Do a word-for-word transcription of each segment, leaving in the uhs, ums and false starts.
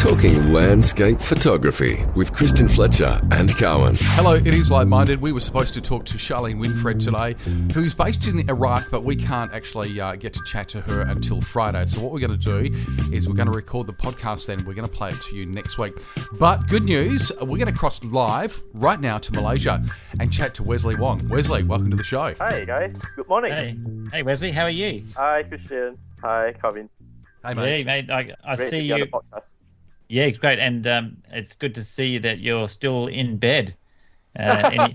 Talking landscape photography with Christian Fletcher and Cowan. Hello, it is Like-Minded. We were supposed to talk to Charlene Winfred today, who is based in Iraq, but we can't actually uh, get to chat to her until Friday. So what we're going to do is we're going to record the podcast then. We're going to play it to you next week. But good news, we're going to cross live right now to Malaysia and chat to Wesley Wong. Wesley, welcome to the show. Hi, guys. Good morning. Hey, hey Wesley, how are you? Hi, Christian. Hi, Calvin. Hey, mate. Yeah, mate, I, I Great see to be on you. the podcast. Yeah, it's great, and um, it's good to see that you're still in bed. Uh, any,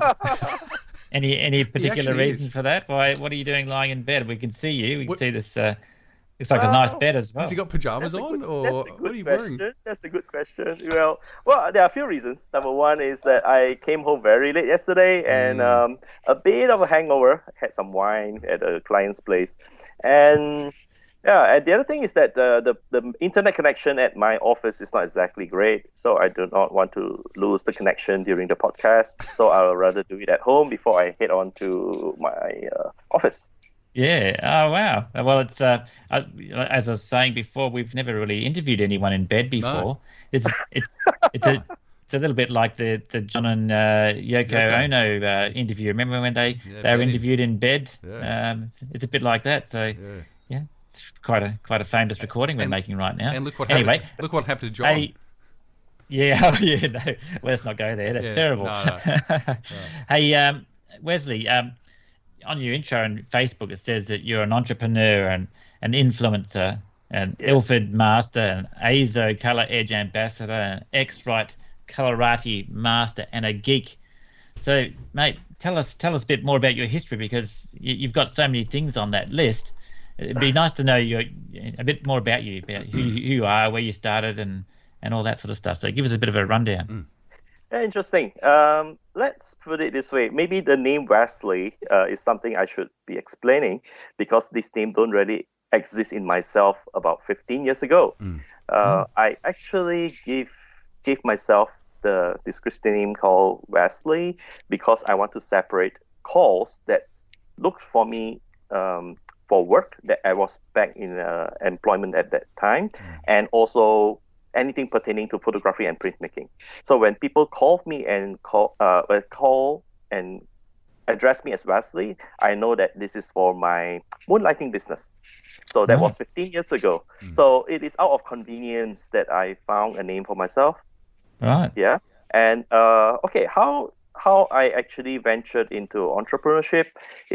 any any particular actually reason is. for that? Why? What are you doing lying in bed? We can see you. We can What- see this. Uh, looks like a nice Well, bed as well. Has he got pajamas That's a on, good- or that's a good what are you question. wearing? That's a good question. Well, well, there are a few reasons. Number one is that I came home very late yesterday and Mm. um, a bit of a hangover. I had some wine at a client's place, and yeah. And the other thing is that uh, the the internet connection at my office is not exactly great, so I do not want to lose the connection during the podcast. So I'll rather do it at home before I head on to my uh, office. Yeah. Oh wow. Well, it's uh, I, as I was saying before, we've never really interviewed anyone in bed before. It's it's it's a it's a little bit like the, the John and uh, Yoko Yoko. Ono uh, interview. Remember when they Yeah, they were bedding. interviewed in bed? Yeah. Um, it's, it's a bit like that. So Yeah. yeah, it's quite a quite a famous recording we're And- making right now. And look what anyway, happened. Look what happened to John. Hey, yeah, oh, yeah, no, let's not go there. That's Yeah, terrible. no, no. Hey, um, Wesley, um, on your intro on Facebook, it says that you're an entrepreneur and an influencer, an Ilford Master, an Azo Color Edge Ambassador, an X-Rite Colorati Master, and a geek. So, mate, tell us tell us a bit more about your history, because you, you've got so many things on that list. It'd be nice to know your, a bit more about you, about who, who you are, where you started, and, and all that sort of stuff. So give us a bit of a rundown. Yeah, interesting. Um, let's put it this way. Maybe the name Wesley uh, is something I should be explaining, because this name don't really exist in myself about fifteen years ago. Mm. Uh, I actually give gave myself the this Christian name called Wesley because I want to separate calls that looked for me um, for work that I was back in uh, employment at that time, and also anything pertaining to photography and printmaking. So when people call me and call, uh, uh, call and address me as Wesley, I know that this is for my moonlighting business. So that Oh. was fifteen years ago. So it is out of convenience that I found a name for myself. Right. Yeah. And uh, okay, how how I actually ventured into entrepreneurship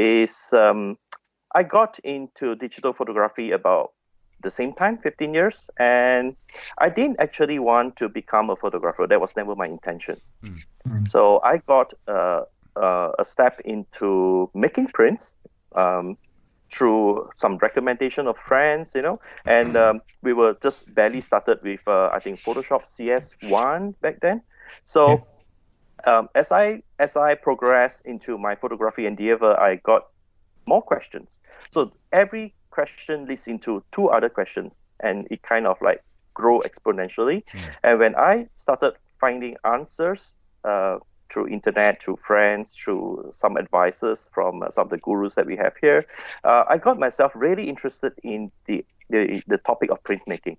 is um, I got into digital photography about the same time, fifteen years, and I didn't actually want to become a photographer. That was never my intention. Mm. So I got uh, uh, a step into making prints um, through some recommendation of friends, you know, and um, we were just barely started with, uh, I think, Photoshop C S one back then. So um, as I as I progressed into my photography endeavor, I got more questions. So every question leads into two other questions, and it kind of like grow exponentially. And when I started finding answers uh, through internet, through friends, through some advisors from uh, some of the gurus that we have here, uh, I got myself really interested in the the, the topic of printmaking.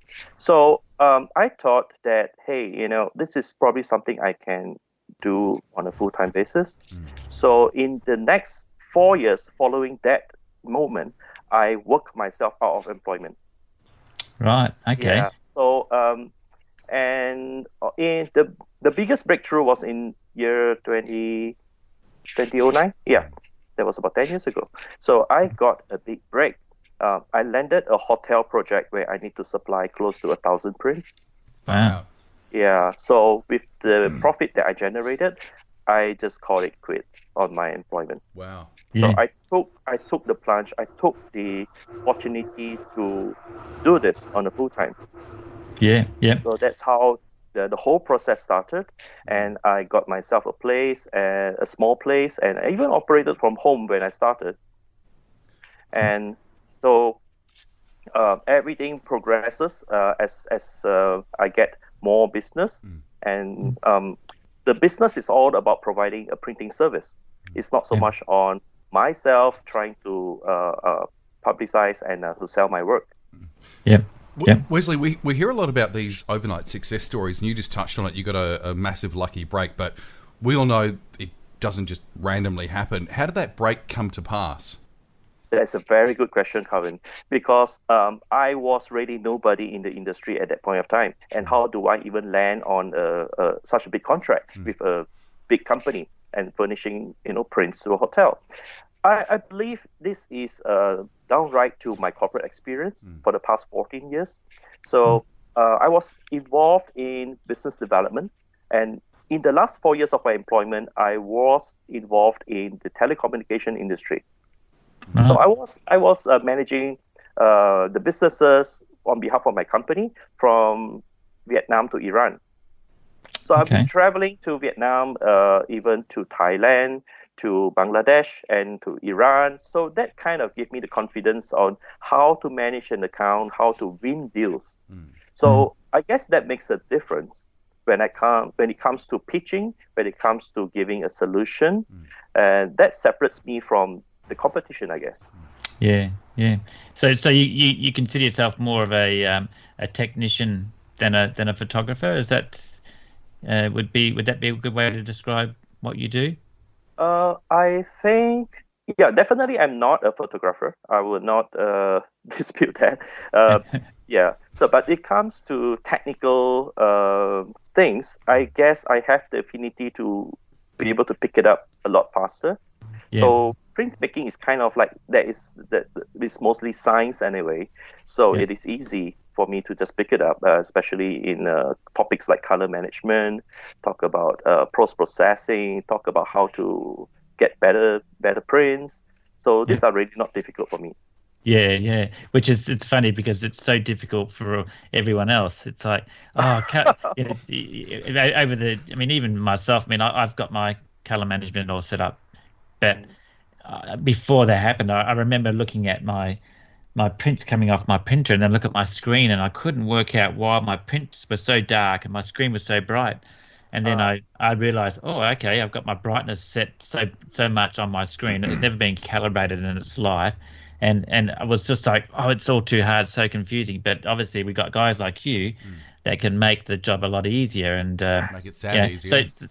So um, I thought that, hey, you know, this is probably something I can do on a full-time basis. So in the next four years following that moment, I worked myself out of employment. Right. Okay. Yeah. So um, and uh, in the the biggest breakthrough was in year twenty, twenty oh nine. Yeah, that was about ten years ago. So I got a big break. Uh, I landed a hotel project where I need to supply close to a thousand prints. Wow. Yeah. So with the profit that I generated, I just called it quit on my employment. Wow. So Yeah. I took I took the plunge. I took the opportunity to do this on a full time. Yeah. Yeah. So that's how the, the whole process started. And I got myself a place, and a small place, and I even operated from home when I started. And so uh, everything progresses uh, as as uh, I get more business, and um, the business is all about providing a printing service. It's not so Yeah. much on myself trying to uh, uh, publicize and uh, to sell my work. Yeah. Yeah. Wesley, we, we hear a lot about these overnight success stories, and you just touched on it. You got a, a massive lucky break, but we all know it doesn't just randomly happen. How did that break come to pass? That's a very good question, Calvin, because um, I was really nobody in the industry at that point of time. And how do I even land on a, a, such a big contract mm. with a big company and furnishing, you know, prints to a hotel? I, I believe this is uh, downright to my corporate experience mm. for the past fourteen years. So uh, I was involved in business development, and in the last four years of my employment, I was involved in the telecommunication industry. Uh-huh. So I was I was uh, managing uh, the businesses on behalf of my company from Vietnam to Iran. So okay. I've been traveling to Vietnam, uh, even to Thailand, to Bangladesh, and to Iran. So that kind of gave me the confidence on how to manage an account, how to win deals. Mm. So mm. I guess that makes a difference when I come when it comes to pitching, when it comes to giving a solution, mm. and that separates me from the competition, I guess. Yeah, yeah. So, so you, you, you consider yourself more of a um, a technician than a than a photographer? Is that uh, would be would that be a good way to describe what you do? Uh, I think, yeah, definitely. I'm not a photographer. I would not uh, dispute that. Uh, yeah. So, but it comes to technical uh, things. I guess I have the affinity to be able to pick it up a lot faster. Yeah. So printmaking is kind of like that is that is mostly science anyway. So yeah. It is easy for me to just pick it up, uh, especially in uh, topics like color management, talk about uh, post processing, talk about how to get better better prints. So these yeah. are really not difficult for me. Yeah, yeah. Which is it's funny because it's so difficult for everyone else. It's like oh, you know, over the. I mean, even myself. I mean, I, I've got my color management all set up. But uh, before that happened, I, I remember looking at my my prints coming off my printer, and then look at my screen, and I couldn't work out why my prints were so dark and my screen was so bright. And then uh, I, I realized, oh, okay, I've got my brightness set so so much on my screen. It's never been calibrated in its life. And and I was just like, oh, it's all too hard, so confusing. But obviously we got guys like you mm. that can make the job a lot easier. and uh, Make it sound yeah, easier. So it's,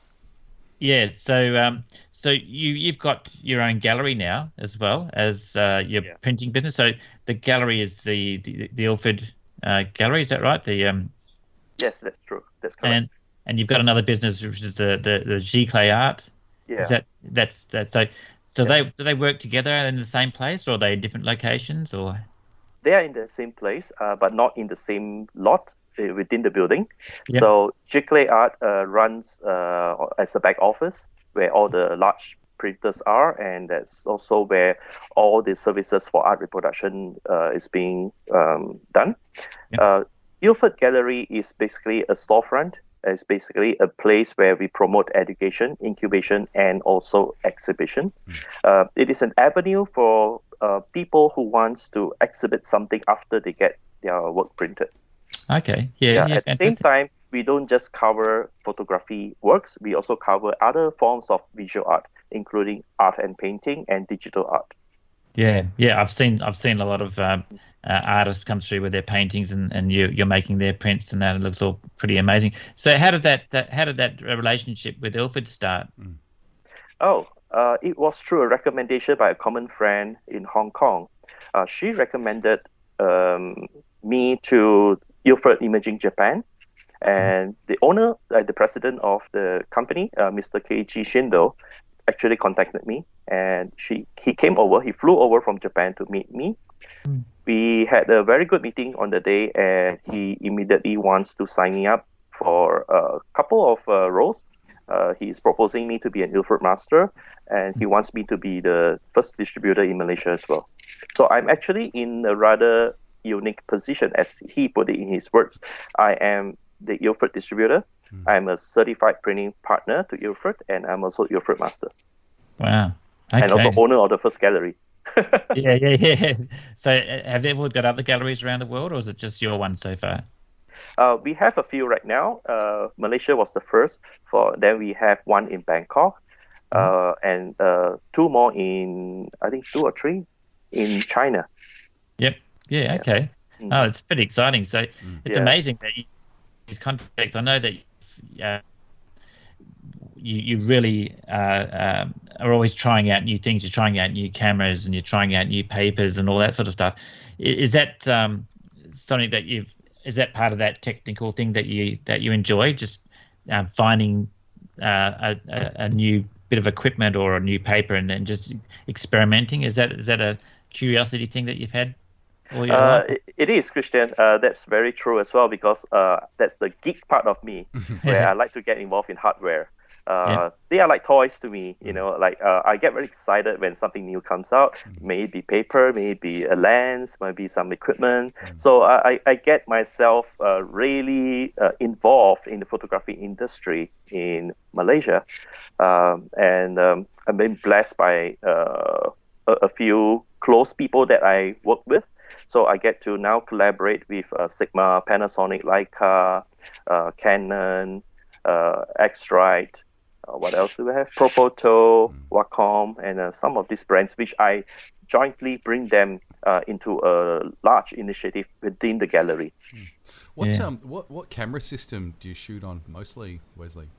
yeah, so um, so you you've got your own gallery now as well as uh, your yeah. printing business. So the gallery is the the, the Ilford uh, gallery, is that right? The um. Yes, that's true. That's correct. And and you've got another business which is the the the Giclée Art. Yeah. Is that that's that so so yeah. they do they work together in the same place, or are they in different locations, or? They are in the same place, uh, but not in the same lot within the building. Yep. So Giclée Art uh, runs uh, as a back office where all the large printers are, and that's also where all the services for art reproduction uh, is being um, done. Yep. Uh, Ilford Gallery is basically a storefront. It's basically a place where we promote education, incubation, and also exhibition. Mm. Uh, it is an avenue for uh, people who wants to exhibit something after they get their work printed. Okay. Yeah. yeah, yeah at the same time, we don't just cover photography works. We also cover other forms of visual art, including art and painting and digital art. Yeah, yeah. I've seen I've seen a lot of um, uh, artists come through with their paintings, and, and you you're making their prints, and that it looks all pretty amazing. So how did that, that how did that relationship with Ilford start? Mm. Oh, uh, it was through a recommendation by a common friend in Hong Kong. Uh, she recommended um, me to Ilford Imaging Japan, and the owner, uh, the president of the company, uh, Mister Keiichi Shindo, actually contacted me, and she he came over. He flew over from Japan to meet me. Mm. We had a very good meeting on the day, and he immediately wants to sign me up for a couple of uh, roles. Uh, he's proposing me to be an Ilford Master, and he wants me to be the first distributor in Malaysia as well. So I'm actually in a rather unique position, as he put it in his words. I am the Ilford distributor. Mm. I'm a certified printing partner to Ilford, and I'm also Ilford Master. Wow. Okay. And also owner of the first gallery. yeah, yeah, yeah. So have they ever got other galleries around the world, or is it just your one so far? Uh, we have a few right now. Uh, Malaysia was the first. For then we have one in Bangkok, uh, mm. and uh, two more in, I think two or three in China. Yep. Yeah. Okay. Oh, it's pretty exciting. So it's Yeah. amazing that you use contacts. I know that uh, you you really uh, um, are always trying out new things. You're trying out new cameras and you're trying out new papers and all that sort of stuff. I- Is that um, something that you've? Is that part of that technical thing that you that you enjoy? Just uh, finding uh, a, a, a new bit of equipment or a new paper and then just experimenting. Is that is that a curiosity thing that you've had? all your Uh, life? it, it is, Christian. Uh, that's very true as well because uh, that's the geek part of me, where I like to get involved in hardware. Uh, Yeah. They are like toys to me, you know. Like uh, I get very excited when something new comes out. May it be paper, may it be a lens, might be some equipment. So I, I- I get myself uh, really uh, involved in the photography industry in Malaysia, um, and um, I've been blessed by uh, a, a few close people that I work with. So I get to now collaborate with uh, Sigma, Panasonic, Leica, uh, Canon, uh, X-Rite. Uh, what else do we have? Profoto, Wacom, and uh, some of these brands, which I jointly bring them uh, into a large initiative within the gallery. What Yeah. um what what camera system do you shoot on mostly, Wesley?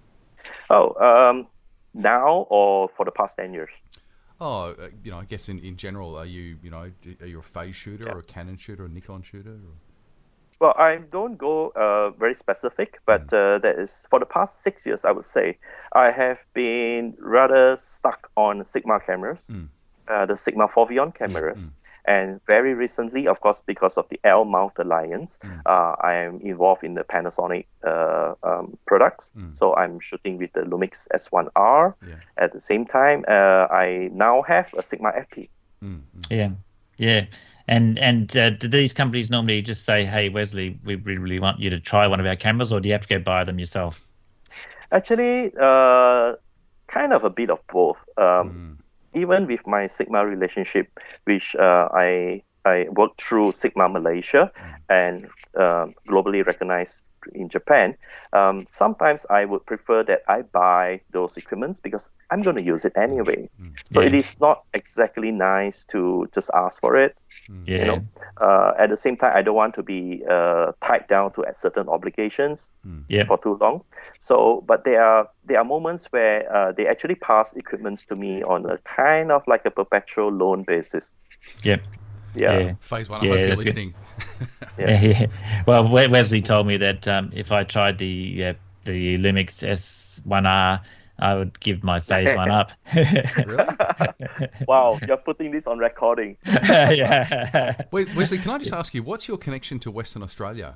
Oh, um, now or for the past ten years? Oh, uh, you know, I guess in, in general, are you you know are you a phase shooter Yeah. or a Canon shooter or a Nikon shooter? Or? Well, I don't go uh, very specific, but uh, that is for the past six years, I would say, I have been rather stuck on Sigma cameras, Mm. uh, the Sigma Foveon cameras. And very recently, of course, because of the L-mount alliance, uh, I am involved in the Panasonic uh, um, products. So I'm shooting with the Lumix S one R. Yeah. At the same time, uh, I now have a Sigma F P. Mm, mm. Yeah, yeah. And and uh, do these companies normally just say, "Hey, Wesley, we really, really want you to try one of our cameras," or do you have to go buy them yourself? Actually, uh, kind of a bit of both. Um, Mm. Even with my Sigma relationship, which uh, I I worked through Sigma Malaysia and uh, globally recognized in Japan, um, sometimes I would prefer that I buy those equipments because I'm going to use it anyway. So Yeah. it is not exactly nice to just ask for it. Yeah, You know, uh, at the same time, I don't want to be uh, tied down to certain obligations yeah, for too long. So, but there are there are moments where uh, they actually pass equipments to me on a kind of like a perpetual loan basis. yeah, Yeah. yeah. Phase one. I Yeah, hope you're that's good. listening. Yeah, yeah. Well, We- Wesley told me that um, if I tried the uh, the Lumix S one R, I would give my phase one up. Really? Wow, you're putting this on recording. yeah. Wait, Wesley, can I just ask you, what's your connection to Western Australia?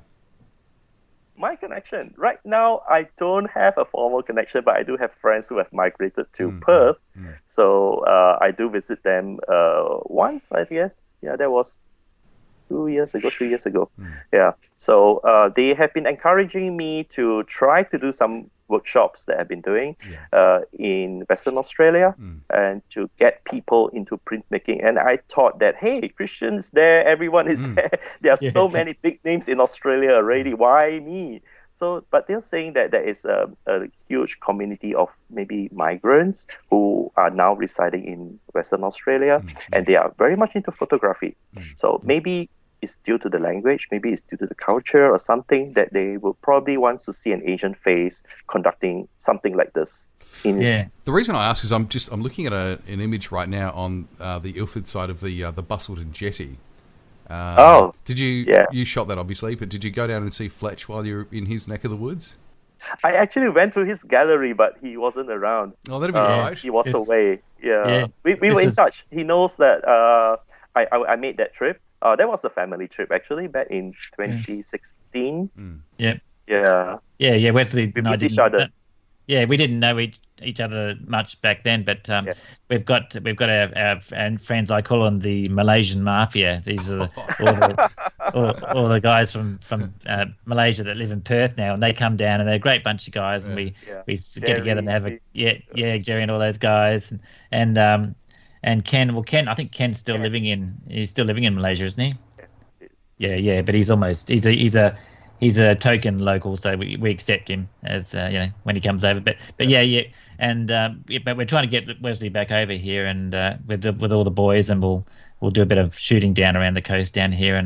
My connection right now, I don't have a formal connection, but I do have friends who have migrated to Perth. So uh, I do visit them uh, once, I guess. Yeah, that was two years ago, three years ago. Yeah. So uh, they have been encouraging me to try to do some workshops that I've been doing uh, in Western Australia and to get people into printmaking. And I thought that, hey, Christian's there, everyone is there. There are so many big names in Australia already. Why me? So, but they're saying that there is a, a huge community of maybe migrants who are now residing in Western Australia, and they are very much into photography. So maybe it's due to the language, maybe it's due to the culture or something that they will probably want to see an Asian face conducting something like this. In Yeah. The reason I ask is I'm just I'm looking at a, an image right now on uh, the Ilford side of the uh, the Bustleton Jetty. Uh, Oh, did you yeah. you shot that obviously, but did you go down and see Fletch while you were in his neck of the woods? I actually went to his gallery, but he wasn't around. Oh, that'd be Uh, right. He was It's- away. Yeah, yeah, we, we this were in is- touch. He knows that uh, I, I I made that trip. Uh, that was a family trip actually back in twenty sixteen. Yeah. Yeah, Yeah, yeah. Wesley We and I miss each didn't- other. Yeah, we didn't know each, each other much back then, but um, Yeah. we've got we've got our, our and friends. I call them the Malaysian mafia. These are the, all, the all, all the guys from from uh, Malaysia that live in Perth now, and they come down, and they're a great bunch of guys, and we Yeah. we s- get together and Jerry, have a yeah yeah Jerry and all those guys, and and um and Ken. Well, Ken, I think Ken's still living in he's still living in Malaysia, isn't he? Yeah, yeah, but he's almost he's a he's a he's a token local, so we, we accept him as uh, you know when he comes over. But but yeah, yeah, and um, yeah, but we're trying to get Wesley back over here and uh, with the, with all the boys, and we'll we'll do a bit of shooting down around the coast down here, and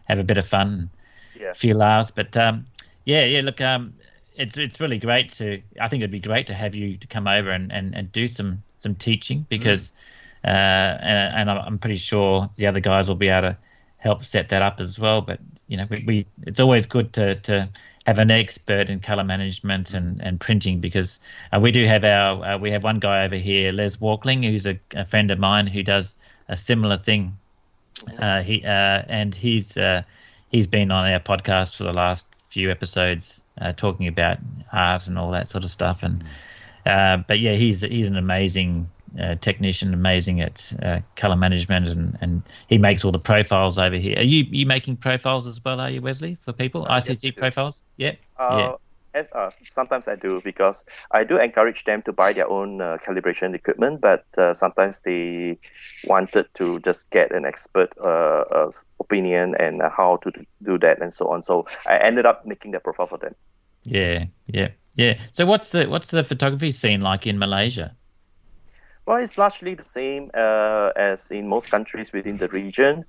have a bit of fun, Yeah. a few laughs. But um, yeah, yeah. Look, um, it's it's really great to. I think it'd be great to have you to come over and, and, and do some some teaching because, mm. uh, and, and I'm pretty sure the other guys will be able to help set that up as well. But you know, we, we it's always good to to have an expert in color management and, and printing because uh, we do have our uh, we have one guy over here, Les Walkling, who's a, a friend of mine who does a similar thing. Uh, he uh, and he's uh, he's been on our podcast for the last few episodes uh, talking about art and all that sort of stuff. And uh, but yeah, he's he's an amazing uh, technician, amazing at uh, color management, and, and he makes all the profiles over here. Are you you making profiles as well? Are you, Wesley, for people? Uh, I C C yes, profiles? Yeah. Uh, yeah. As, uh, sometimes I do because I do encourage them to buy their own uh, calibration equipment, but uh, sometimes they wanted to just get an expert uh, uh, opinion and uh, how to do that and so on. So I ended up making the profile for them. Yeah, yeah, yeah. So what's the what's the photography scene like in Malaysia? Well, it's largely the same uh, as in most countries within the region.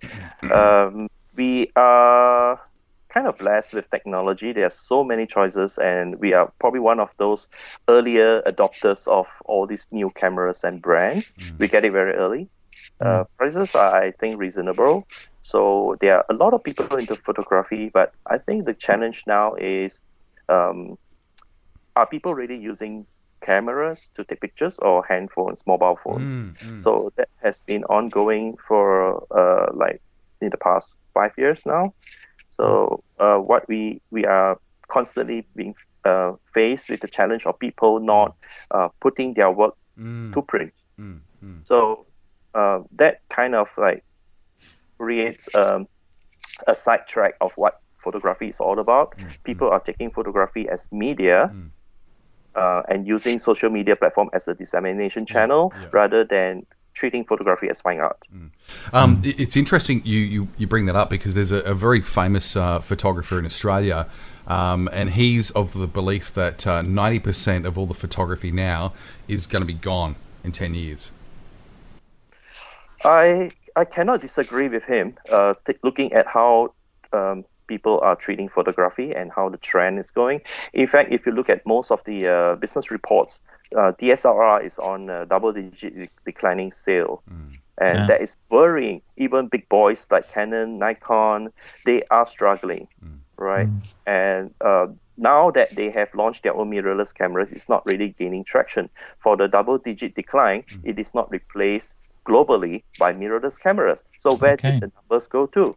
Um, we are kind of blessed with technology. There are so many choices, and we are probably one of those earlier adopters of all these new cameras and brands. Mm. We get it very early. Uh, prices are, I think, reasonable. So there are a lot of people into photography, but I think the challenge now is, um, are people really using cameras to take pictures or handphones, mobile phones? Mm, mm. So that has been ongoing for uh, like in the past five years now. So uh, what we we are constantly being uh, faced with the challenge of people not uh, putting their work mm. to print. Mm. Mm. So uh, that kind of like creates um, a sidetrack of what photography is all about. Mm. People mm. are taking photography as media mm. uh, and using social media platform as a dissemination channel yeah. Yeah. rather than treating photography as fine art. Mm. Um, it's interesting you, you, you bring that up because there's a, a very famous uh, photographer in Australia, um, and he's of the belief that uh, ninety percent of all the photography now is going to be gone in ten years. I I cannot disagree with him. Uh, t- looking at how um, people are treating photography and how the trend is going. In fact, if you look at most of the uh, business reports, Uh, D S L R is on a double-digit de- declining sale, mm. and yeah. that is worrying. Even big boys like Canon, Nikon, they are struggling, mm. right? Mm. And uh, now that they have launched their own mirrorless cameras, it's not really gaining traction. For the double-digit decline, mm. it is not replaced globally by mirrorless cameras. So where okay. did the numbers go to?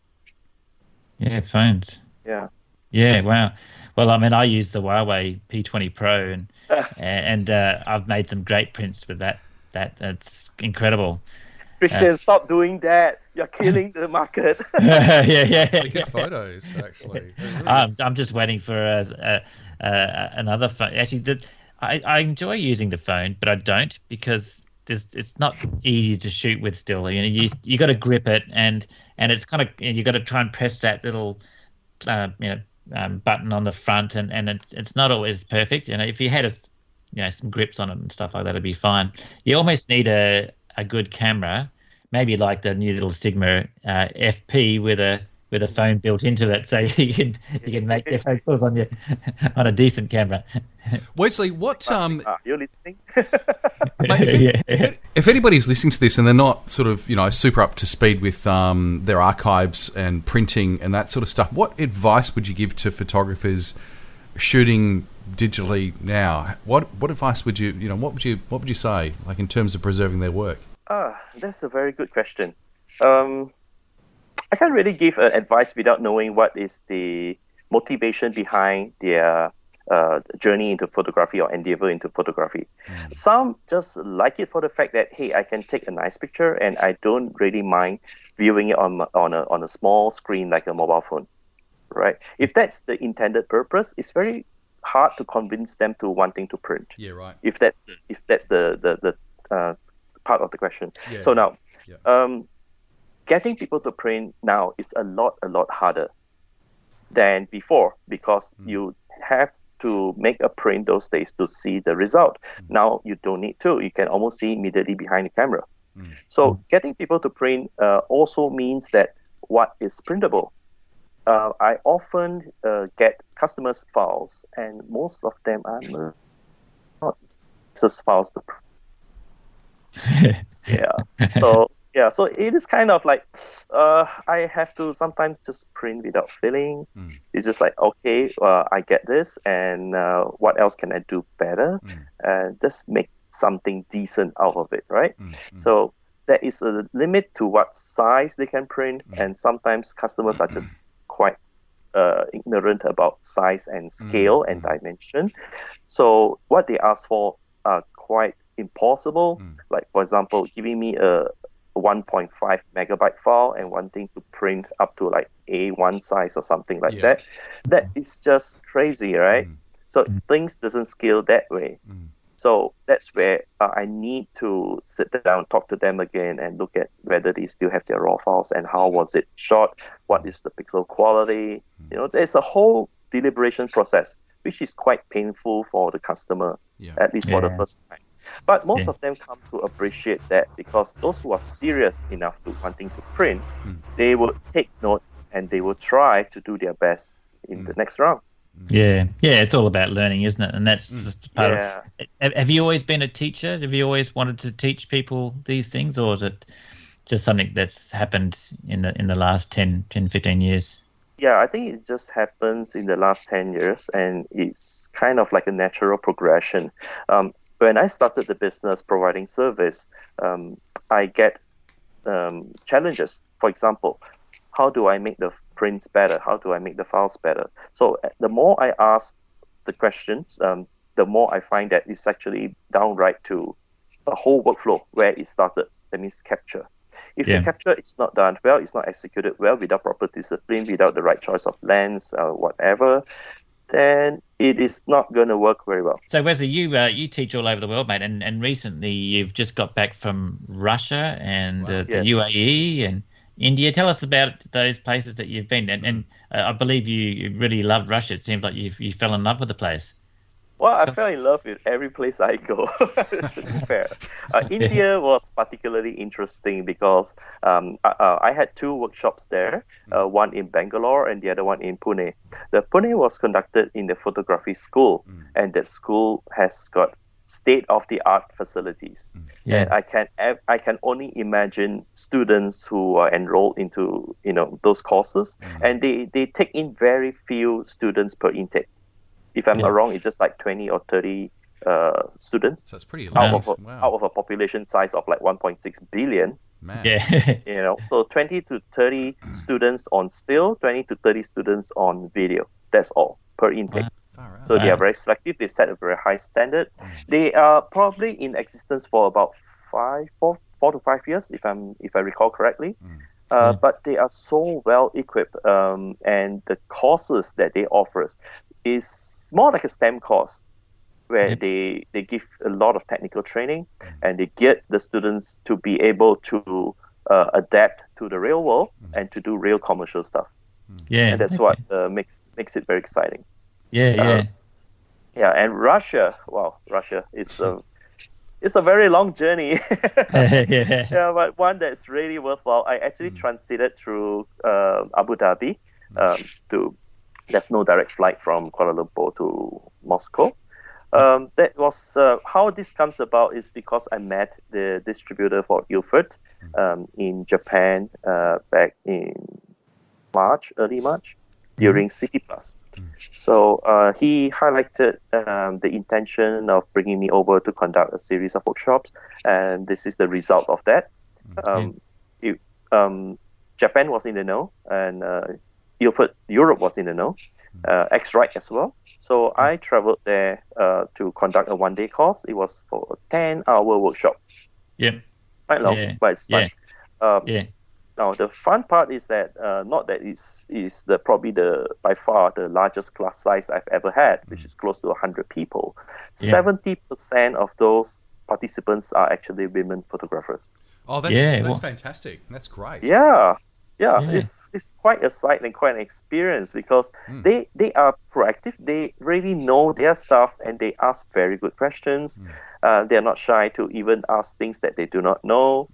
Yeah, phones. Yeah. Yeah, wow. Well, I mean, I use the Huawei P twenty Pro, and and uh, I've made some great prints with that. That that's incredible. Christian, uh, stop doing that. You're killing the market. yeah, yeah. Take good photos, actually. I'm I'm just waiting for a, a, a, another phone. Actually, the, I I enjoy using the phone, but I don't because there's, it's not easy to shoot with still. You know, you you got to grip it, and and it's kind of you got to try and press that little, uh, you know. Um, button on the front, and, and it's it's not always perfect. You know, if you had a, you know, some grips on it and stuff like that, it'd be fine. You almost need a, a good camera, maybe like the new little Sigma uh, F P with a with a phone built into it, so you can you can make your photos on your on a decent camera. Wesley, what um? Are you listening? Mate, if, yeah. if, if anybody's listening to this and they're not sort of you know super up to speed with um their archives and printing and that sort of stuff, what advice would you give to photographers shooting digitally now? What what advice would you you know what would you what would you say like in terms of preserving their work? Ah, that's a very good question. Um. I can't really give uh, advice without knowing what is the motivation behind their uh, journey into photography or endeavor into photography. Mm. Some just like it for the fact that, hey, I can take a nice picture and I don't really mind viewing it on on a on a small screen like a mobile phone, right? If that's the intended purpose, it's very hard to convince them to wanting to print. Yeah, right. If that's the, if that's the the, the uh, part of the question. Yeah, so yeah. now. Yeah. Um, Getting people to print now is a lot, a lot harder than before because mm. you have to make a print those days to see the result. Mm. Now you don't need to. You can almost see immediately behind the camera. Mm. So mm. getting people to print uh, also means that what is printable. uh, I often uh, get customers' files, and most of them are not just files. To yeah. So yeah, so it is kind of like uh, I have to sometimes just print without filling. Mm. It's just like, okay, uh, I get this, and uh, what else can I do better? Mm. And just make something decent out of it, right? Mm. Mm. So there is a limit to what size they can print, Mm. and sometimes customers are just quite uh, ignorant about size and scale Mm. and dimension. So what they ask for are quite impossible. Mm. Like, for example, giving me a one point five megabyte file and wanting to print up to like A one size or something like Yeah. that. That is just crazy, right? Mm. So things doesn't scale that way. Mm. So that's where uh, I need to sit down, talk to them again, and look at whether they still have their raw files and how was it shot, what is the pixel quality. You know, there's a whole deliberation process, which is quite painful for the customer, Yeah. at least for the Yeah. first time. But most Yeah. of them come to appreciate that, because those who are serious enough to wanting to print, Mm. they will take note and they will try to do their best in the next round. Yeah, yeah, it's all about learning, isn't it? And that's just part Yeah. of. Have, have you always been a teacher? Have you always wanted to teach people these things, or is it just something that's happened in the in the last ten, ten, fifteen years? Yeah, I think it just happens in the last ten years, and it's kind of like a natural progression. Um, when I started the business providing service, um, I get um, challenges. For example, how do I make the prints better? How do I make the files better? So uh, the more I ask the questions, um, the more I find that it's actually downright to a whole workflow where it started. That means capture. If Yeah. the capture is not done well, it's not executed well, without proper discipline, without the right choice of lens, or whatever, then it is not going to work very well. So Wesley, you uh, you teach all over the world, mate, and, and recently you've just got back from Russia and Wow. uh, the Yes. U A E and India. Tell us about those places that you've been, and, and uh, I believe you really loved Russia. It seems like you you fell in love with the place. Well, I That's- fell in love with every place I go, to be fair. Uh, India was particularly interesting because um, I, uh, I had two workshops there, uh, one in Bangalore and the other one in Pune. The Pune was conducted in the photography school, and that school has got state-of-the-art facilities. Yeah. And I can I can only imagine students who are enrolled into you know those courses, and they, they take in very few students per intake. If I'm Yeah. not wrong, it's just like twenty or thirty uh, students So it's pretty out low. of a, Wow. out of a population size of like one point six billion. Man. Yeah. You know, so twenty to thirty students on still, twenty to thirty students on video. That's all per intake. Wow. Far out. So they Wow. are very selective. They set a very high standard. They are probably in existence for about five, four, four to five years, if I'm if I recall correctly. Uh, Yeah. But they are so well equipped, um, and the courses that they offer is more like a STEM course, where Yep. they they give a lot of technical training, and they get the students to be able to uh, adapt to the real world and to do real commercial stuff. Yeah. And that's okay. what uh, makes makes it very exciting. Yeah, yeah. Uh, Yeah, and Russia, wow, Russia is a it's a very long journey. yeah. Yeah, but one that's really worthwhile. I actually transited through uh, Abu Dhabi um, to. There's no direct flight from Kuala Lumpur to Moscow. Um, that was uh, how this comes about is because I met the distributor for Ilford um, in Japan uh, back in March, early March, during City Plus. So uh, he highlighted um, the intention of bringing me over to conduct a series of workshops, and this is the result of that. Um, it, um, Japan was in the know, and uh, Ilford, Europe was in the know, uh, X-Rite as well. So I traveled there uh, to conduct a one-day course. It was for a ten-hour workshop. Yep. Quite long, Yeah. but it's fun. Um, Yeah. Now the fun part is that uh, not that it's is the probably the by far the largest class size I've ever had, which is close to one hundred people. Seventy percent of those participants are actually women photographers. Oh, that's Yeah, that's well- fantastic. That's great. Yeah, yeah, Yeah. it's it's quite a sight and quite an experience because they they are proactive. They really know their stuff and they ask very good questions. Uh, they are not shy to even ask things that they do not know.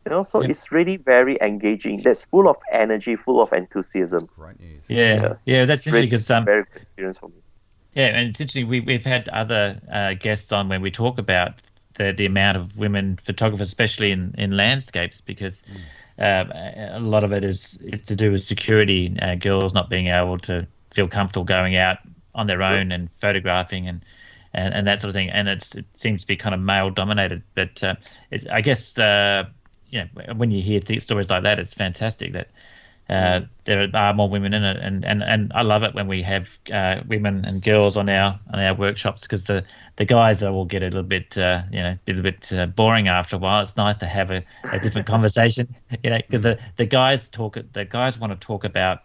You know, so Yep. it's really very engaging. That's full of energy, full of enthusiasm. Great news. Yeah, Yeah. yeah, that's It's really interesting because um, very good experience for me. yeah, and it's interesting. We we've had other uh, guests on when we talk about the the amount of women photographers, especially in, in landscapes, because um, a lot of it is is to do with security. Uh, girls not being able to feel comfortable going out on their own and photographing and. And, and that sort of thing, and it's, it seems to be kind of male dominated. But uh, it, I guess uh, you know, when you hear th- stories like that, it's fantastic that uh, there are more women in it, and, and, and I love it when we have uh, women and girls on our on our workshops, because the, the guys will get a little bit uh, you know a little bit uh, boring after a while. It's nice to have a, a different conversation, you know, because the, the guys talk the guys want to talk about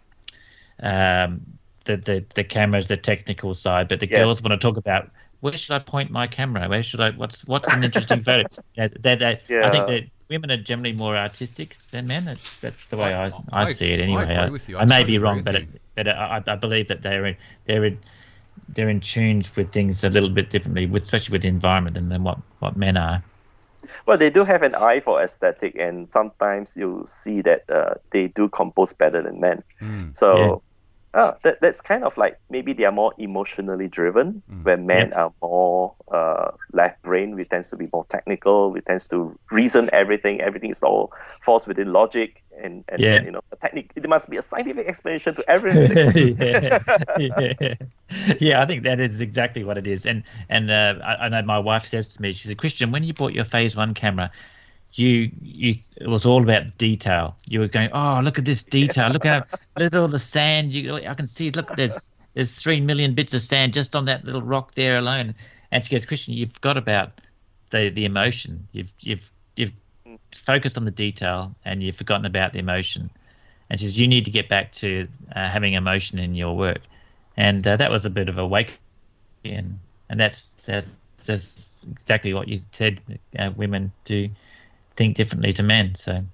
um, the, the the cameras, the technical side, but the Yes. girls want to talk about, where should I point my camera? Where should I? What's what's an interesting photo? You know, that, that, Yeah. I think that women are generally more artistic than men. That's, that's the way I, I, I- see it I anyway. agree with you. I I may totally be agree wrong, with but you. it, but I, I believe that they're in, they're in, they're in tune with things a little bit differently, with, especially with the environment, than, than what, what men are. Well, they do have an eye for aesthetic, and sometimes you see that uh, they do compose better than men. Mm. So uh, that that's kind of like maybe they are more emotionally driven, where men Yep. are more uh, left brain. We tends to be more technical. We tends to reason everything. Everything is all falls within logic, and, and Yeah. you know, a technique. There must be a scientific explanation to everything. yeah. yeah, yeah, I think that is exactly what it is. And and uh, I, I know my wife says to me, she said, Christian, when you bought your Phase One camera, you you it was all about detail. You were going, oh, look at this detail. Look how look at all the sand. You, I can see. Look, there's there's three million bits of sand just on that little rock there alone. And she goes, Christian, you've forgot about the the emotion. You've you've you've focused on the detail and you've forgotten about the emotion. And she says, you need to get back to uh, having emotion in your work. And uh, that was a bit of a wake, and and that's that's just exactly what you said. Uh, women do think differently to men. So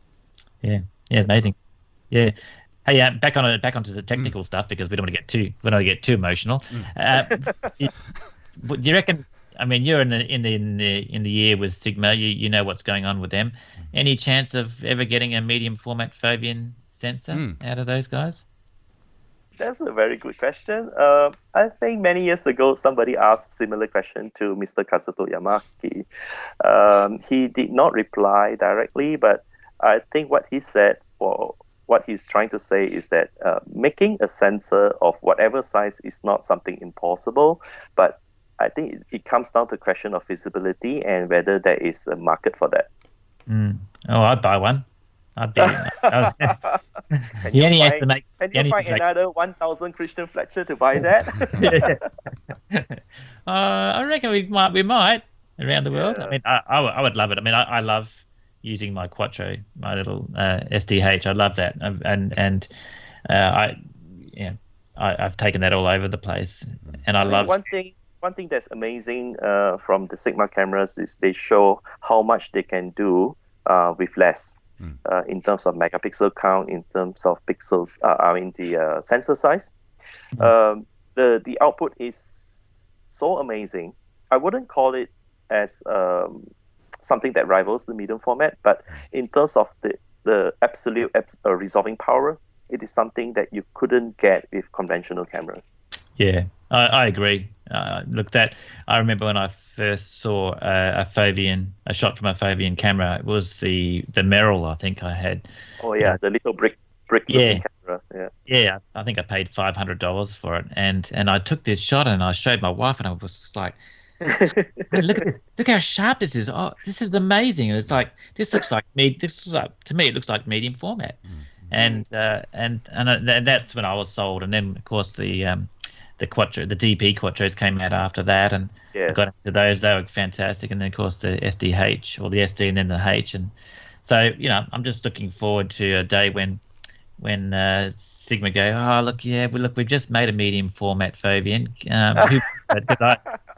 yeah, yeah, amazing. Yeah. Hey, yeah, back on it, back onto the technical stuff, because we don't want to get too we don't want to get too emotional. Uh, you, do you reckon? I mean, you're in the in the in the in the year with Sigma. You you know what's going on with them. Any chance of ever getting a medium format Foveon sensor Mm. out of those guys? That's a very good question. Uh, I think many years ago, somebody asked similar question to Mister Kazuto Yamaki. Um, he did not reply directly, but I think what he said, or what he's trying to say, is that uh, making a sensor of whatever size is not something impossible, but I think it, it comes down to the question of feasibility and whether there is a market for that. Mm. Oh, I'd buy one. I'd be. I'd, Can he you only has find, to make. can he you only find has to make- another one thousand Christian Fletcher to buy that? uh, I reckon we might. We might around the world. Yeah. I mean, I, I, would- I would love it. I mean, I, I love using my Quattro, my little uh, S D H. I love that, and and, and uh, I, yeah, I, I've taken that all over the place, and I love. One thing, one thing that's amazing uh, from the Sigma cameras is they show how much they can do uh, with less, Mm. uh, in terms of megapixel count, in terms of pixels. Uh, I mean the uh, sensor size. Um, the the output is so amazing. I wouldn't call it as um, something that rivals the medium format, but in terms of the the absolute abs- uh, resolving power, it is something that you couldn't get with conventional cameras. Yeah, I, I agree. Uh, look, that I remember when I first saw uh, a Foveon, a shot from a Foveon camera. It was the the Merrill, I think I had. Oh yeah, the little brick brick Yeah. looking camera. Yeah. Yeah, I think I paid five hundred dollars for it, and and I took this shot and I showed my wife, and I was just like, "Hey, look at this! Look how sharp this is! Oh, this is amazing!" And it's like, this looks like me. This is like, to me, it looks like medium format, and uh, and and uh, th- that's when I was sold. And then of course the um, the Quattro, the D P Quattros came out after that, and I Yes. got into those. They were fantastic, and then of course the S D H, or the S D and then the H, and so you know, I'm just looking forward to a day when when uh, Sigma go, oh look, yeah, we look, we've just made a medium format Foveon. Um, because I,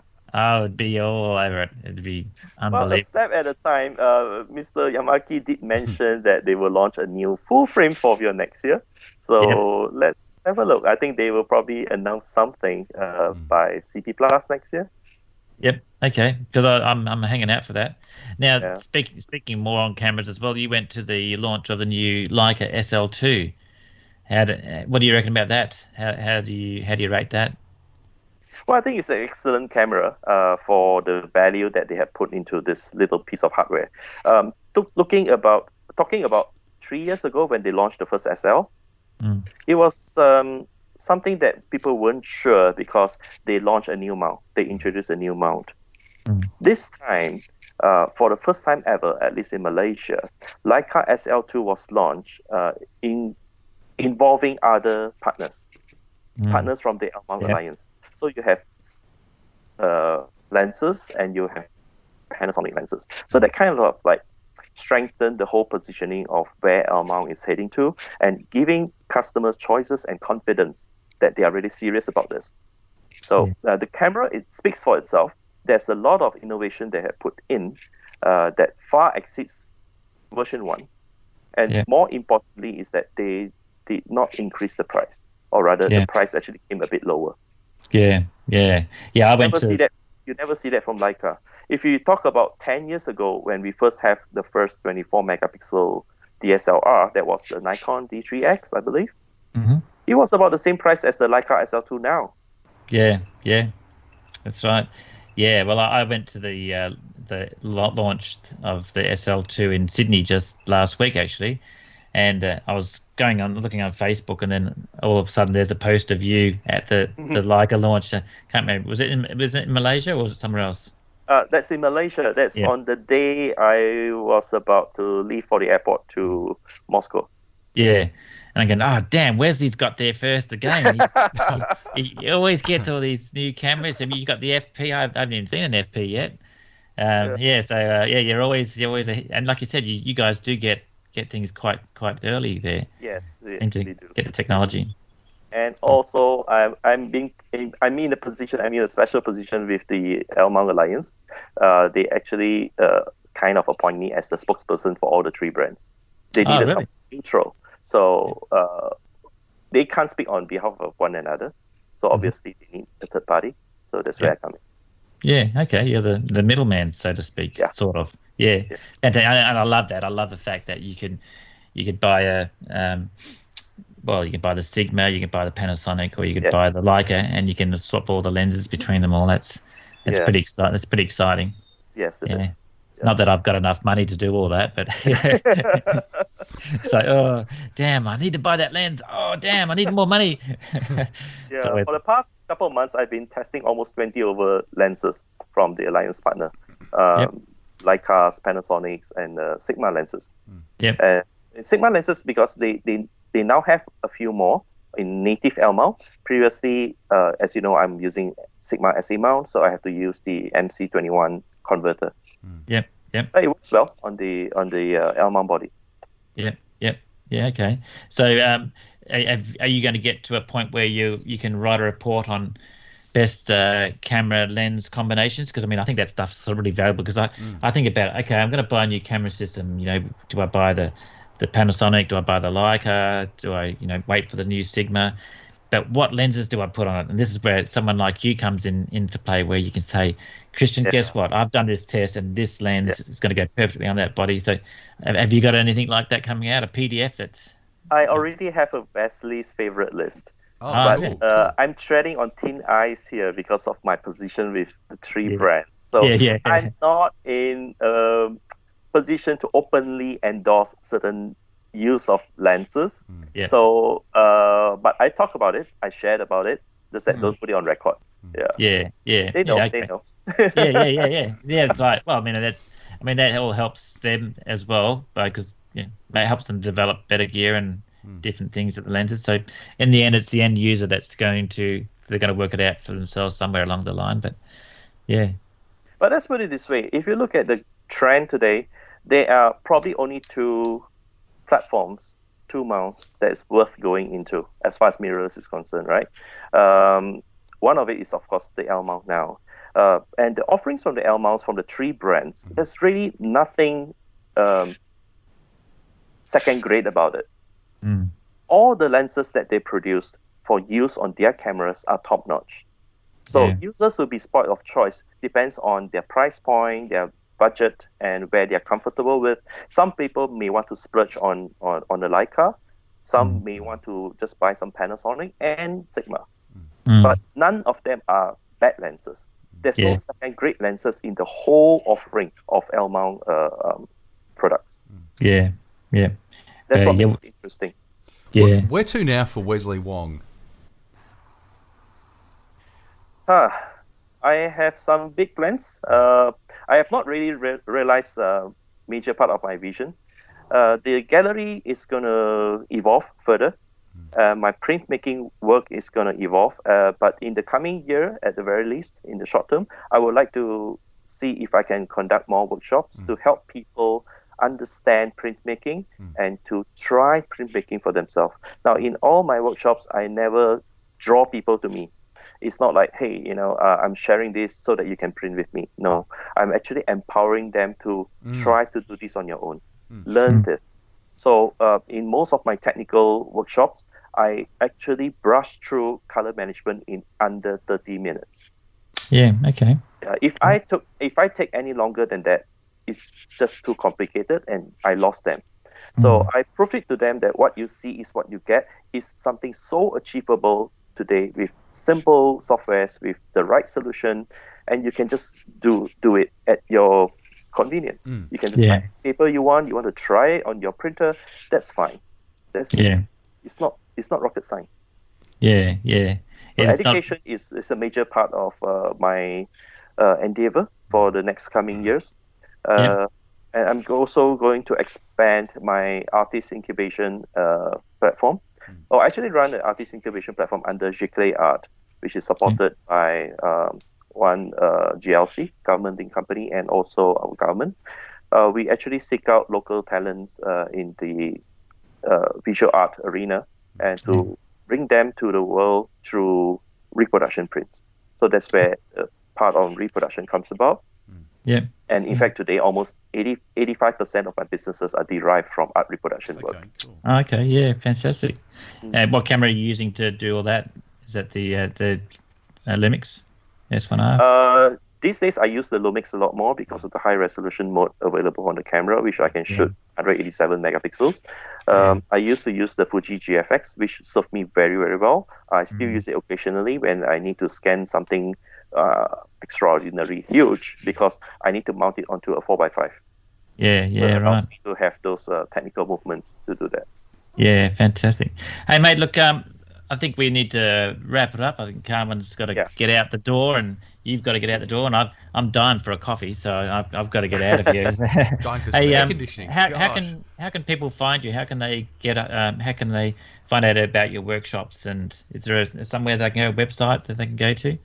I would be all over it. It'd be Well, a unbelievable. step at a time. Uh, Mister Yamaki did mention that they will launch a new full frame Foveon next year. So let's have a look. I think they will probably announce something uh, by C P Plus next year. Yep. Okay. Because I'm I'm hanging out for that. Now, Yeah. speaking speaking more on cameras as well, you went to the launch of the new Leica S L two. How do, what do you reckon about that? How how do you how do you rate that? Well, I think it's an excellent camera uh, for the value that they have put into this little piece of hardware. Um, to, looking about talking about three years ago when they launched the first S L, Mm. it was um, something that people weren't sure because they launched a new mount. They introduced a new mount. Mm. This time, uh, for the first time ever, at least in Malaysia, Leica S L two was launched uh, in involving other partners, Mm. partners from the L mount Yeah. Alliance. So you have uh, lenses and you have Panasonic lenses. So that kind of like strengthen the whole positioning of where L mount is heading to and giving customers choices and confidence that they are really serious about this. So uh, the camera, it speaks for itself. There's a lot of innovation they have put in uh, that far exceeds version one. And Yeah. more importantly is that they did not increase the price, or rather Yeah. the price actually came a bit lower. Yeah. Yeah. Yeah. I You went never to. see that. You never see that from Leica. If you talk about ten years ago when we first have the first twenty-four megapixel D S L R, that was the Nikon D three X, I believe. Mhm. It was about the same price as the Leica S L two now. Yeah. Yeah. That's right. Yeah. Well, I, I went to the uh, the la- launch of the S L two in Sydney just last week, actually, and uh, I was going on looking on Facebook, and then all of a sudden there's a post of you at the the Leica launch. I can't remember. Was it in was it in Malaysia or was it somewhere else? Uh, that's in Malaysia. That's Yeah. on the day I was about to leave for the airport to Moscow. Yeah. And I'm going, oh, damn, Wesley's got there first again. He's, he, he always gets all these new cameras. Have you got the F P? I haven't even seen an F P yet. Um, yeah. yeah, so uh, yeah, you're always, you're always, a, and like you said, you, you guys do get, get things quite quite early there. Yes, we Seem to actually do. get the technology. And also, I'm I'm being in, I'm in a position. I'm in a special position with the L mount Alliance. Uh, they actually uh, kind of appoint me as the spokesperson for all the three brands. They Oh, needed really? something neutral, so uh, they can't speak on behalf of one another. So obviously, they need a third party. So that's where Yeah. I come in. Yeah, okay, you're the, the middleman, so to speak, Yeah. sort of. Yeah, Yeah. And, and and I love that. I love the fact that you can you could buy a um, well, you can buy the Sigma, you can buy the Panasonic, or you could Yes. buy the Leica, and you can swap all the lenses between them all. That's that's Yeah. pretty exciting. That's pretty exciting. Yes, it is. Yeah. Not that I've got enough money to do all that, but it's like, oh, damn, I need to buy that lens. Oh, damn, I need more money. Yeah, So it's- for the past couple of months, I've been testing almost twenty over lenses from the Alliance partner, um, Leicas, Panasonics, and uh, Sigma lenses. Yep. And Sigma lenses, because they, they, they now have a few more in native L mount. Previously, uh, as you know, I'm using Sigma S A mount, so I have to use the M C twenty-one converter. Yep, yep. But it works well on the on the uh, L mount body. Yep, yep, yeah, okay. So, um, are, are you going to get to a point where you you can write a report on best uh, camera lens combinations? Because I mean, I think that stuff's really valuable. Because I, I think about, okay, I'm going to buy a new camera system. You know, do I buy the the Panasonic? Do I buy the Leica? Do I, you know, wait for the new Sigma? But what lenses do I put on it? And this is where someone like you comes in into play, where you can say, Christian, Yeah. guess what? I've done this test, and this lens Yeah. is going to go perfectly on that body. So, have have you got anything like that coming out? A P D F that's I already have a Wesley's favorite list. Oh, Ah, cool, yeah. cool. Uh, I'm treading on thin ice here because of my position with the three Yeah. brands. So Yeah, yeah. I'm not in a position to openly endorse certain use of lenses. Yeah. So, uh, but I talk about it. I shared about it. Just that Mm. don't put it on record. Yeah, yeah, yeah. they know. yeah, They okay. know. yeah, yeah, yeah, yeah. Yeah, it's like, well, I mean, that's, I mean, that all helps them as well, because you know, that helps them develop better gear and different things at the lenses. So in the end, it's the end user that's going to, they're going to work it out for themselves somewhere along the line. But yeah, But let's put it this way: if you look at the trend today, there are probably only two platforms, two mounts that is worth going into as far as mirrorless is concerned, right? Um, one of it is, of course, the L mount now. Uh, and the offerings from the L mounts from the three brands, there's really nothing um, second grade about it. Mm. All the lenses that they produced for use on their cameras are top notch. So Yeah. users will be spoiled of choice depends on their price point, their budget, and where they're comfortable with. Some people may want to splurge on, on, on a Leica. Some may want to just buy some Panasonic and Sigma. Mm. But none of them are bad lenses. There's Yeah. no second great lenses in the whole offering of L-mount uh, um, products. Yeah, yeah, That's Uh, what yeah. makes it interesting. yeah. Where to now for Wesley Wong? Ah, I have some big plans. Uh, I have not really re- realized a major part of my vision. Uh, the gallery is going to evolve further. Uh, my printmaking work is going to evolve. Uh, but in the coming year, at the very least, in the short term, I would like to see if I can conduct more workshops to help people understand printmaking and to try printmaking for themselves. Now, in all my workshops, I never draw people to me. It's not like, hey, you know, uh, I'm sharing this so that you can print with me. No, I'm actually empowering them to try to do this on your own. Learn this. So uh, in most of my technical workshops, I actually brush through color management in under thirty minutes. Yeah, okay. Uh, if I took, if I take any longer than that, it's just too complicated, and I lost them. So I prove it to them that what you see is what you get is something so achievable today with simple softwares, with the right solution, and you can just do do it at your convenience. You can just Yeah. buy paper you want. You want to try it on your printer. That's fine. That's Yeah. it's, it's not it's not rocket science. Yeah, yeah. So It's not- education is, is a major part of uh, my uh, endeavor for the next coming years. Uh, Yeah. And I'm also going to expand my artist incubation uh, platform. Oh, I actually run an artist incubation platform under Giclée Art, which is supported by um, one uh, G L C, government-linked company, and also our government. Uh, we actually seek out local talents uh, in the uh, visual art arena and to bring them to the world through reproduction prints. So that's where uh, part of reproduction comes about. yeah. And in fact, today, almost eighty, eighty-five percent of my businesses are derived from art reproduction work. Okay, cool. Okay, yeah, fantastic. Uh, what camera are you using to do all that? Is that the uh, the uh, Lumix S one R? Uh, these days, I use the Lumix a lot more because of the high resolution mode available on the camera, which I can shoot one hundred eighty-seven megapixels. Um, I used to use the Fuji G F X, which served me very, very well. I still use it occasionally when I need to scan something uh, extraordinarily huge because I need to mount it onto a four by five. Yeah, So yeah, it allows right. me to have those uh, technical movements to do that. Yeah, fantastic. Hey, mate, look, um, I think we need to wrap it up. I think Carmen's got to Yeah. get out the door, and you've got to get out the door, and I've, I'm dying for a coffee, so I've, I've got to get out of here. Dying for some Hey, air um, conditioning. how, how Gosh. can how can people find you? How can they get? Um, how can they find out about your workshops? And is there a, somewhere they can go, a website that they can go to?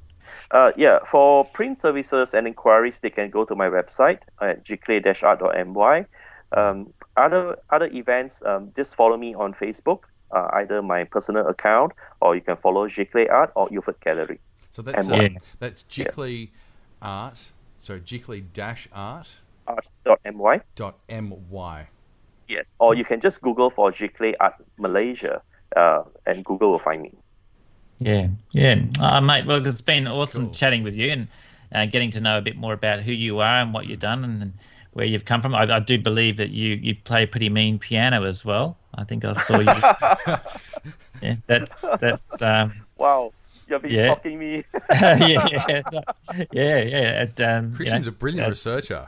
Uh, yeah, for print services and inquiries, they can go to my website at giclée dash art dot m y. Um, other other events, um, just follow me on Facebook, uh, either my personal account, or you can follow Giclée Art or Ilford Gallery. So that's and uh, what- that's Giclée Art. So Giclée dash art art dot m y. dot m y. Yes, or you can just Google for Giclée Art Malaysia, uh, and Google will find me. Yeah, yeah, uh, mate. Well, it's been awesome Cool. chatting with you and uh, getting to know a bit more about who you are and what you've done and, and where you've come from. I, I do believe that you you play pretty mean piano as well. I think I saw you. yeah, that that's um, Wow, you've been Yeah. stalking me. yeah, yeah, it's, uh, yeah, yeah. It's um, you Christian's know, a brilliant uh, researcher.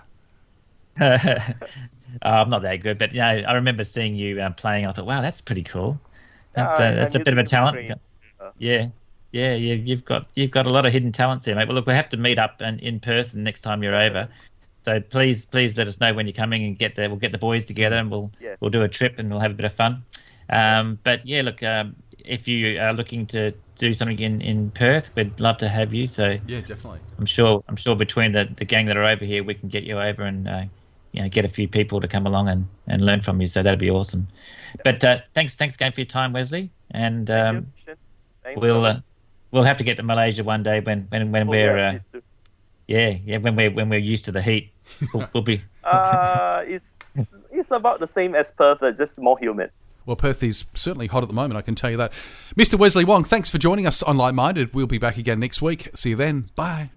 oh, I'm not that good, but you know, I remember seeing you um, playing. I thought, wow, that's pretty cool. That's Yeah, uh, I'm that's a bit of a musically talent. trained. Uh, Yeah, yeah, you, you've got you've got a lot of hidden talents there, mate. Well, look, we'll have to meet up and in person next time you're over. So please, please let us know when you're coming and get there. We'll get the boys together and we'll Yes. we'll do a trip and we'll have a bit of fun. Um, but yeah, look, um, if you are looking to do something in, in Perth, we'd love to have you. So Yeah, definitely. I'm sure I'm sure between the, the gang that are over here, we can get you over and uh, you know get a few people to come along and, and learn from you. So that'd be awesome. But uh, thanks thanks again for your time, Wesley. And thank um, you, Christian. Thanks we'll for- uh, we'll have to get to Malaysia one day when when, when Oh, we're yeah, uh, please do. yeah yeah when we're when we're used to the heat. We'll, we'll be Uh, it's it's about the same as Perth, uh, just more humid. Well, Perth is certainly hot at the moment, I can tell you that. Mister Wesley Wong, thanks for joining us on Like Minded. We'll be back again next week. See you then. Bye.